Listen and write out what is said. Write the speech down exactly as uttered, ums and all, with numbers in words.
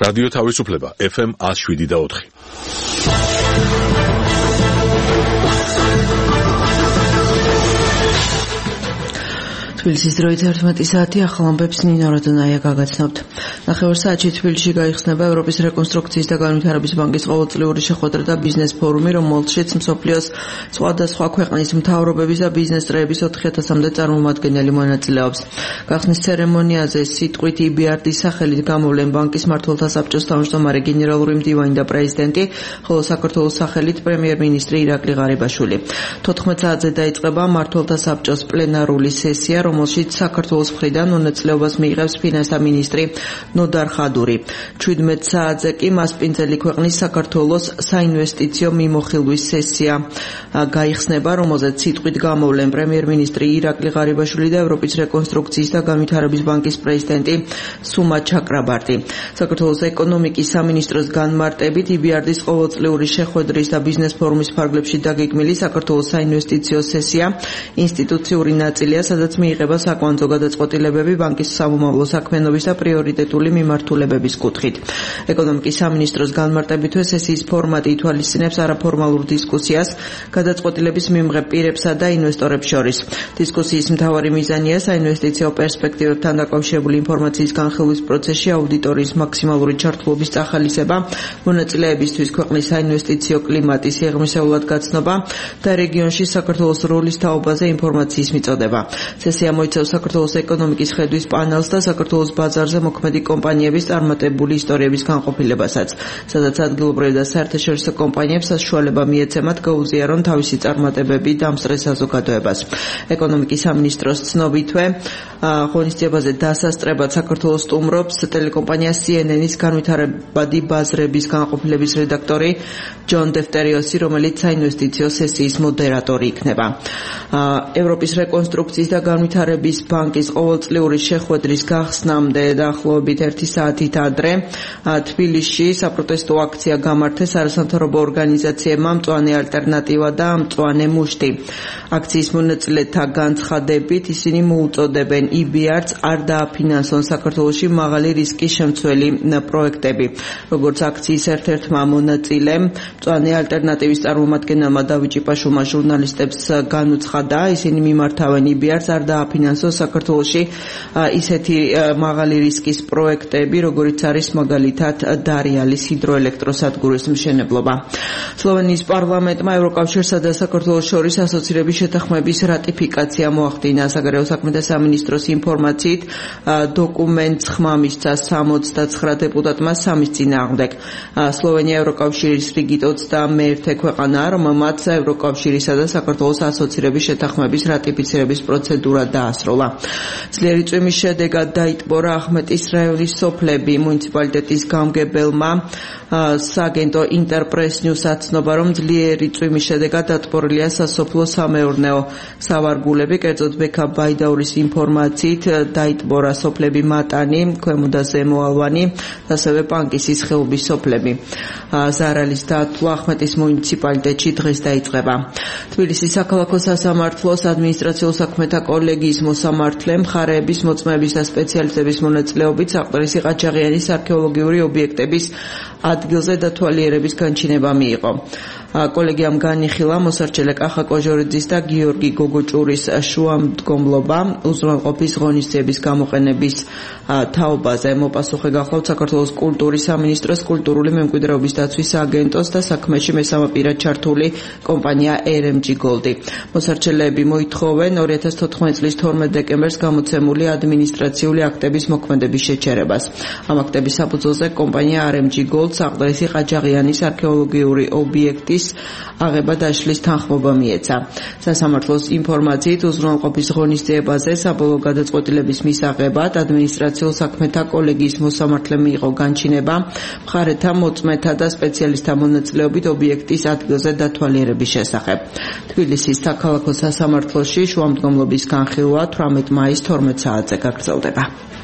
რადიო თავისუფლება ეფ ემ one oh seven და four. თბილისის დროით ერთმეტი საათი ახალ ამბებს ნინო როდონაია გაგაცნობთ. ნახევარ საათში თბილისში გაიხსნება ევროპის რეკონსტრუქციის და განვითარების ბანკის ყოველწლიური შეხვედრა და ბიზნეს ფორუმი, რომელშიც მსოფლიოს სხვადასხვა ქვეყნის მთავრობების და ბიზნეს წრეების ოთხ ათასამდე წარმომადგენელი მონაწილეობს. გახსნის ცერემონიაზე სიტყვით ი ბი არ დის სახელით გამოვლენ ბანკის მმართველთა საბჭოს თავმჯდომარე გენერალური მდივანი და პრეზიდენტი, ხოლო საქართველოს სახელით პრემიერ-მინისტრი ირაკლი ღარიბაშვილი. თოთხმეტ საათზე დაიწყება მმართველთა საბჭოს პლენარული სესია, რომელშიც საქართველოს მხრიდან მონაწილეობას მიიღებს ფინანსთა მინისტრი ნოდარ ხადური. შვიდმეტ საათზე კი მასპინძელი ქვეყნის საქართველოს საინვესტიციო მიმოხილვის სესია გაიხსნება, რომელზეც სიტყვით გამოვლენ პრემიერ-მინისტრი ირაკლი ღარიბაშვილი და ევროპის რეკონსტრუქციის და განვითარების ბანკის პრეზიდენტი სუმა ჩაკრაბარტი. საქართველოს ეკონომიკის სამინისტროს განმარტებით ი ბი არ დის ყოველწლიური შეხვედრის და ბიზნეს ფორუმის ფარგლებში დაგეგმილი საქართველოს საინვესტიციო სესია ინსტიტუციური ნაწილია, სადაც მიიღება საკვანძო გადაწყვეტილებები ბანკის სამომავლო საქმიანობის და პრიორიტეტული მიმართულებების კუთხით. ეკონომიკის სამინისტროს განმარტებითვე სესიის ფორმატი ითვალისწინებს არაფორმალურ დისკუსიას გადაწყვეტილების მიმღებ პირებსა და ინვესტორებს შორის. დისკუსიის მთავარი მიზანია საინვესტიციო პერსპექტივებთან დაკავშირებული ინფორმაციის განხილვის პროცესში აუდიტორიის მაქსიმალური ჩართულობის წახალისება, მონაწილეებისთვის ქვეყნის საინვესტიციო კლიმატის სიღრმისეულად გაცნობა და რეგიონში საქართველოს როლის თაობაზე ინფორმაციის მიწოდება. სესია მოიცავს საქართველოს ეკონომიკის ხედვის პანელს და საქართველოს ბაზარზე მოქმედი კომპანიების წარმატებული ისტორიების განყოფილებასაც, სადაც ადგილობრივ და საერთაშორისო კომპანიებს საშუალება მიეცემათ გაუზიარონ თავისი წარმატებები დამსწრე საზოგადოებას. ეკონომიკის სამინისტროს ცნობითვე ღონისძიებაზე დასასწრებად საქართველოს სტუმრობს ტელეკომპანია სი ენ ენის განვითარებადი ბაზრების განყოფილების რედაქტორი ჯონ დეფტერიოსი, რომელიც საინვესტიციო სესიის მოდერატორი იქნება. ევროპის რეკონსტრუქციის და განვითარების ბანკის ყოველწლიური შეხვედრის გახსნამდე დაახლოებით ერთი საათით ადრე თბილისში საპროტესტო აქცია გამართეს არასამთავრობო ორგანიზაციებმა მწვანე ალტერნატივა და მწვანე მუშტი. აქციის მონაწილეთა განცხადებით ისინი მოუწოდებენ ი ბი არს არ დააფინანსონ საქართველოში მაღალი რისკის შემცველი პროექტები. როგორც აქციის ერთ-ერთმა მონაწილემ მწვანე ალტერნატივის წარმომადგენელმა დავით ჭიპაშვილმა ჟურნალისტებს განუცხადა, ისინი მიმართავენ ი ბი არს არ დააფინანსოს საქართველოში ისეთი მაღალი რისკის პროექტები, როგორიც არის მაგალითად დარიალის ჰიდროელექტროსადგურის მშენებლობა. სლოვენიის პარლამენტმა ევროკავშირსა და საქართველოს შორის ასოცირების შეთანხმების რატიფიკაცია მოახდინა. საგარეო საქმეთა სამინისტროს ინფორმაციით დოკუმენტს ხმა მისცა სამოცდათხრა დეპუტატმა სამის წინააღმდეგ. სლოვენია ევროკავშირის რიგით ოცდამეერთე ქვეყანაა, რომელმაც ევროკავშირისა და საქართველოს ასოცირების შეთანხმების რატიფიცირების პროცედურა დაასრულა. ძლიერი წვიმის შედეგად დაიტბორა ახმეტის რაიონის სოფლები. მუნიციპალიტეტის გამგებელმა სააგენტო ინტერპრეს ნიუს აცნობა, რომ ძლიერი წვიმის შედეგად დატბორილია სასოფლო სამეურნეო სავარგულები. კერძოდ ბექა ბაიდაურის ინფორმაციით დაიტბორა სოფლები მატანი, ქვემო და ზემო ალვანი, ასევე პანკისის ხეობის სოფლები. ზარალის დათვლა ახმეტის მუნიციპალიტეტში დღეს დაიწყება. თბილისის საქალაქო სასამართლოს ადმინისტრაციულ საქმეთა კოლეგიის მოსამართლე მხარეების მოწმეების და სპეციალისტების მონაწილეობით საყდრისი ყაჩაღიანის არქეოლოგიური ობიექტების ადგილზე დათვალიერების განჩინება მიიღო. კოლეგიამ განიხილა მოსარჩელე კახა კოჟორიძის და გიორგი გოგოჭურის შუამდგომლობა უზრუნველყოფის ღონისძიების გამოყენების თაობაზე. მოპასუხე გახლავთ საქართველოს კულტურის სამინისტროს კულტურული მემკვიდრეობის დაცვის აგენტოს და საქმეში მესამე პირად ჩართული კომპანია ერ ემ ჯი Gold-ი. მოსარჩელეები მოითხოვენ ორი ათას თოთხმეტი წლის თორმეტ დეკემბერს გამოცემული ადმინისტრაციული აქტების მოქმედების შეჩერებას. ამ აქტების საფუძველზე კომპანია არ ემ ჯი Gold საყდრისი ყაჩაღიანის არქეოლოგიური ობიექტის აღება დაშლის თანხმობა მიეცა. სასამართლოს ინფორმაციით უზრუნველყოფის ღონისძიებაზე საბოლოო გადაწყვეტილების მისაღებად ადმინისტრაციულ საქმეთა კოლეგიის მოსამართლემ მიიღო განჩინება მხარეთა მოწმეთა და სპეციალისტთა მონაწილეობით ობიექტის ადგილზე დათვალიერების შესახებ. თბილისის საქალაქო სასამართლოში შუამდგომლობის განხილვა თვრამეტ მაისს თორმეტ საათზე გაგრძელდება.